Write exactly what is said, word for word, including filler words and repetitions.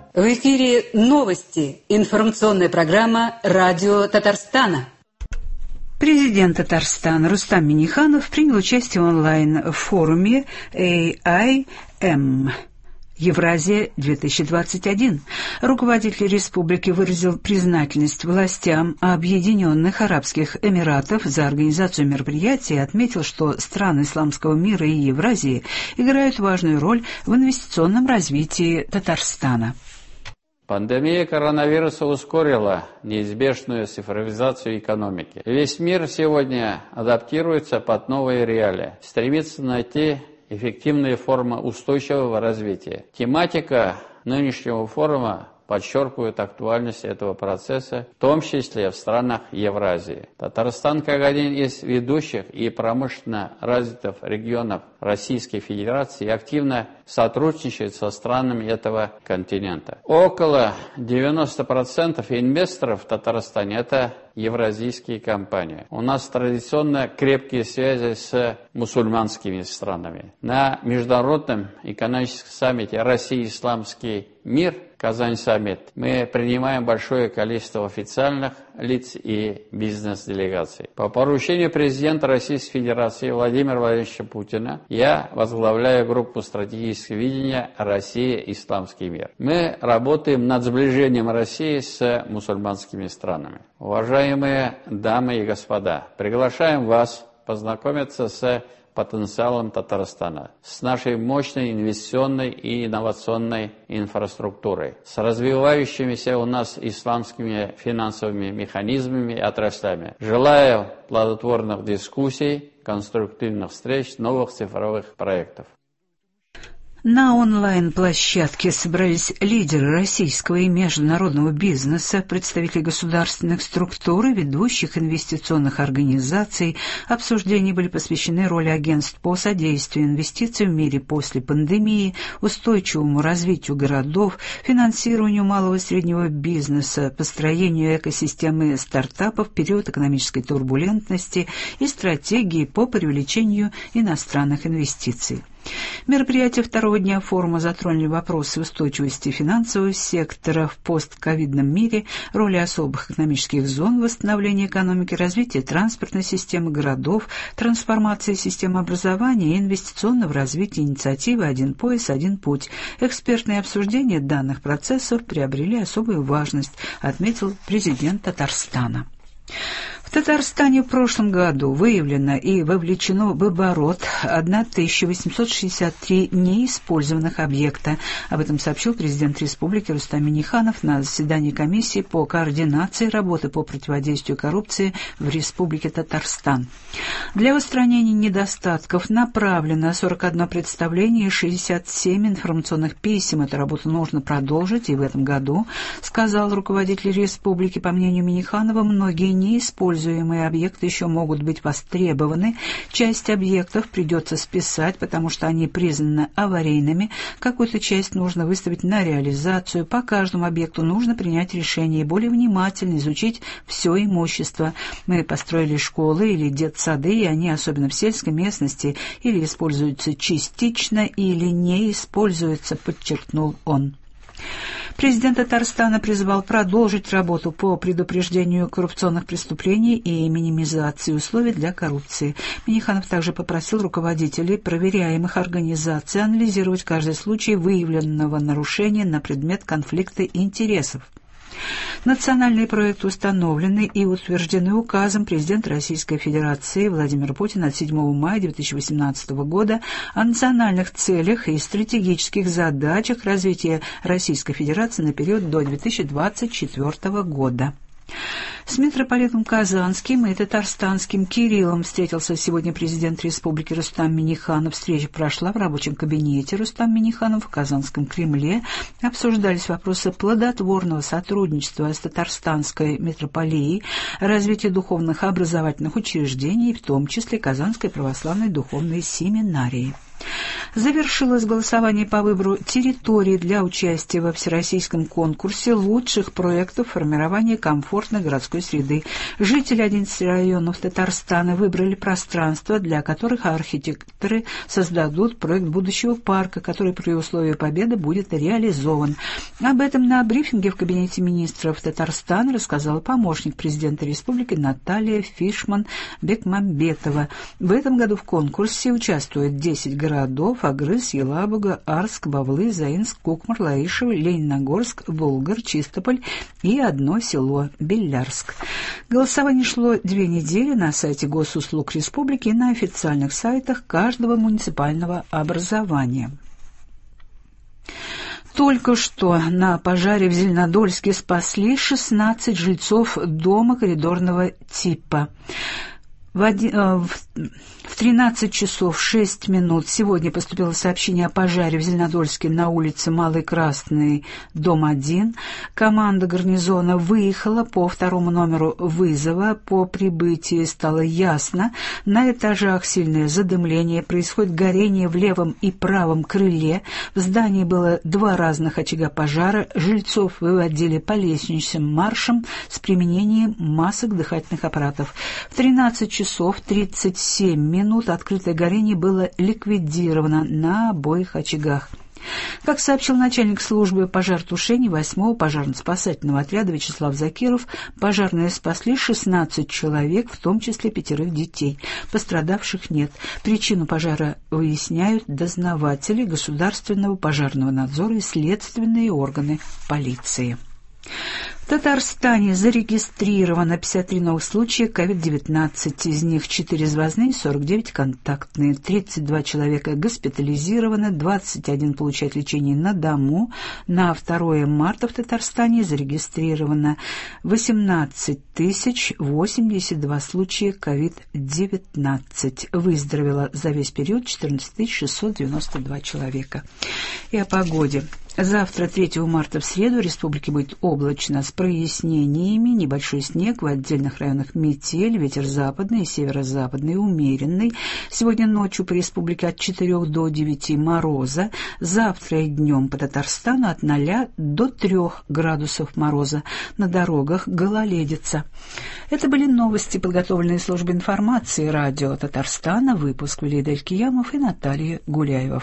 В эфире новости. Информационная программа «Радио Татарстана». Президент Татарстана Рустам Минниханов принял участие онлайн в форуме эй ай эм Евразия-две тысячи двадцать один. Руководитель республики выразил признательность властям Объединенных Арабских Эмиратов за организацию мероприятия и отметил, что страны исламского мира и Евразии играют важную роль в инвестиционном развитии Татарстана. Пандемия коронавируса ускорила неизбежную цифровизацию экономики. Весь мир сегодня адаптируется под новые реалии, стремится найти эффективные формы устойчивого развития. Тематика нынешнего форума подчеркивает актуальность этого процесса, в том числе в странах Евразии. Татарстан, как один из ведущих и промышленно развитых регионов Российской Федерации, активно сотрудничает со странами этого континента. Около девяноста процентов инвесторов в Татарстане – это евразийские компании. У нас традиционно крепкие связи с мусульманскими странами. На Международном экономическом саммите «Россия-Исламский мир» Казань-саммит мы принимаем большое количество официальных лиц и бизнес-делегаций. По поручению президента Российской Федерации Владимира Владимировича Путина я возглавляю группу стратегического видения «Россия-Исламский мир». Мы работаем над сближением России с мусульманскими странами. Уважаемые дамы и господа, приглашаем вас познакомиться с потенциалом Татарстана, с нашей мощной инвестиционной и инновационной инфраструктурой, с развивающимися у нас исламскими финансовыми механизмами и отраслями. Желаю плодотворных дискуссий, конструктивных встреч, новых цифровых проектов. На онлайн-площадке собрались лидеры российского и международного бизнеса, представители государственных структур и ведущих инвестиционных организаций. Обсуждения были посвящены роли агентств по содействию инвестициям в мире после пандемии, устойчивому развитию городов, финансированию малого и среднего бизнеса, построению экосистемы стартапов в период экономической турбулентности и стратегии по привлечению иностранных инвестиций. Мероприятия второго дня форума затронули вопросы устойчивости финансового сектора в постковидном мире, роли особых экономических зон, восстановления экономики, развития транспортной системы городов, трансформации системы образования и инвестиционного развития инициативы «Один пояс, один путь». Экспертные обсуждения данных процессов приобрели особую важность, отметил президент Татарстана. В Татарстане в прошлом году выявлено и вовлечено в оборот тысяча восемьсот шестьдесят три неиспользованных объекта. Об этом сообщил президент республики Рустам Минниханов на заседании комиссии по координации работы по противодействию коррупции в Республике Татарстан. Для устранения недостатков направлено сорок одно представление и шестьдесят семь информационных писем. Эту работу нужно продолжить и в этом году, сказал руководитель республики. По мнению Минниханова, многие неиспользованные объекты еще могут быть востребованы. Часть объектов придется списать, потому что они признаны аварийными. Какую-то часть нужно выставить на реализацию. По каждому объекту нужно принять решение и более внимательно изучить все имущество. Мы построили школы или детсады, и они, особенно в сельской местности, или используются частично, или не используются, подчеркнул он. Президент Татарстана призвал продолжить работу по предупреждению коррупционных преступлений и минимизации условий для коррупции. Минниханов также попросил руководителей проверяемых организаций анализировать каждый случай выявленного нарушения на предмет конфликта интересов. Национальные проекты установлены и утверждены указом президента Российской Федерации Владимира Путина от седьмого мая две тысячи восемнадцатого года о национальных целях и стратегических задачах развития Российской Федерации на период до две тысячи двадцать четвёртого года. С митрополитом Казанским и татарстанским Кириллом встретился сегодня президент республики Рустам Минниханов. Встреча прошла в рабочем кабинете Рустама Минниханова в Казанском Кремле. Обсуждались вопросы плодотворного сотрудничества с татарстанской митрополией, развития духовных образовательных учреждений, в том числе Казанской православной духовной семинарии. Завершилось голосование по выбору территории для участия во всероссийском конкурсе лучших проектов формирования комфортной городской среды. Жители одиннадцати районов Татарстана выбрали пространства, для которых архитекторы создадут проект будущего парка, который при условии победы будет реализован. Об этом на брифинге в кабинете министров Татарстана рассказала помощник президента республики Наталья Фишман-Бекмамбетова. В этом году в конкурсе участвуют десять городов: Агрыз, Елабуга, Арск, Бавлы, Заинск, Кукмар, Лаишево, Лениногорск, Болгар, Чистополь и одно село Белярск. Голосование шло две недели на сайте Госуслуг Республики и на официальных сайтах каждого муниципального образования. Только что на пожаре в Зеленодольске спасли шестнадцать жильцов дома коридорного типа. В, один, э, в, в тринадцать часов шесть минут сегодня поступило сообщение о пожаре в Зеленодольске на улице Малый Красный, дом один. Команда гарнизона выехала по второму номеру вызова. По прибытии стало ясно: на этажах сильное задымление, происходит горение в левом и правом крыле. В здании было два разных очага пожара. Жильцов выводили по лестничным маршам с применением масок дыхательных аппаратов. В тринадцать часов тридцать семь минут открытое горение было ликвидировано на обоих очагах. Как сообщил начальник службы пожаротушения восьмого пожарно-спасательного отряда Вячеслав Закиров, пожарные спасли шестнадцать человек, в том числе пятерых детей. Пострадавших нет. Причину пожара выясняют дознаватели Государственного пожарного надзора и следственные органы полиции. В Татарстане зарегистрировано пятьдесят три новых случая ковид девятнадцать, из них четыре звездные, сорок девять контактные, тридцать два человека госпитализированы, двадцать один получает лечение на дому. На второе марта в Татарстане зарегистрировано восемнадцать тысяч восемьдесят два случая ковид девятнадцать. Выздоровело за весь период четырнадцать тысяч шестьсот девяносто два человека. И о погоде. Завтра, третьего марта, в среду, в республике будет облачно с прояснениями, небольшой снег, в отдельных районах метель, ветер западный и северо-западный умеренный. Сегодня ночью по республике от четырёх до девяти мороза. Завтра и днем по Татарстану от ноля до трёх градусов мороза. На дорогах гололедица. Это были новости, подготовленные службой информации радио Татарстана. Выпуск вели Эль Киямов и Наталья Гуляева.